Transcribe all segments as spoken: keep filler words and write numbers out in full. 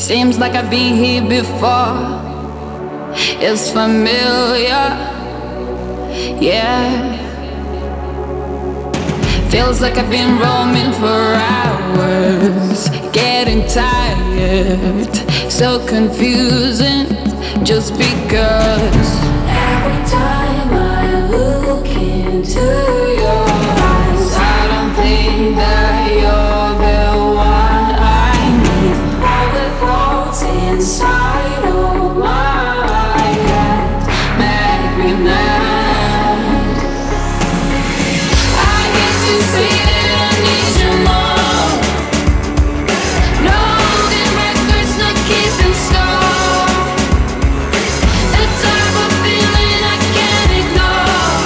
Seems like I've been here before. It's familiar, yeah. Feels like I've been roaming for hours, getting tired, so confusing, just because every time I look into your eyes, I don't think that you're the one I need. All the thoughts inside of my head make me mad. I guess you see that I need you more. No holding records, no keeping score. The type of feeling I can't ignore.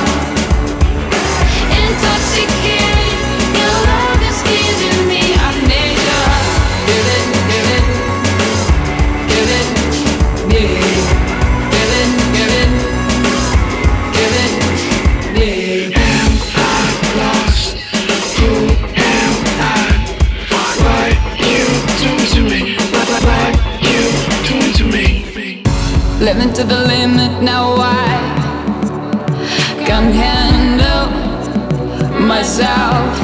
Intoxicating, your love is giving me amnesia. Give it, give it, give it, yeah. Give it, give it, give it, yeah. Am I lost? Who am I? What you doing to me? What, what you doing to me? Living to the limit, now I can't handle myself.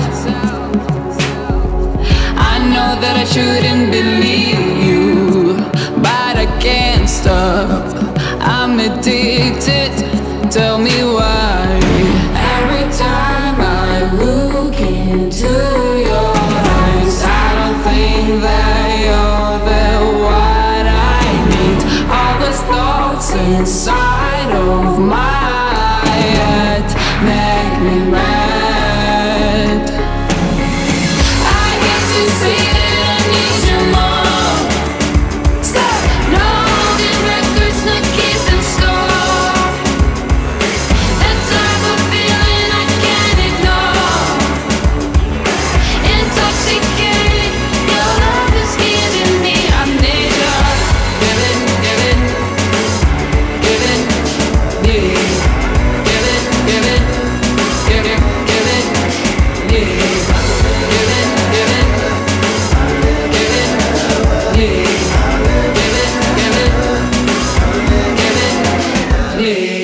I know that I shouldn't believe you, but I can't stop. I'm addicted, tell me why. Every time I look into your eyes, I don't think that you're the one I need. All those thoughts inside of my head make me mad. I guess you see that I need you more. Stop, no holding records, no keeping score. That type of feeling I can't ignore. Intoxicating, your love is giving me amnesia. Give it, give it, give it, yeah. Give it, give it, give it, give it, yeah. Give it, give it, give it, yeah. Give it, give it, give it, yeah.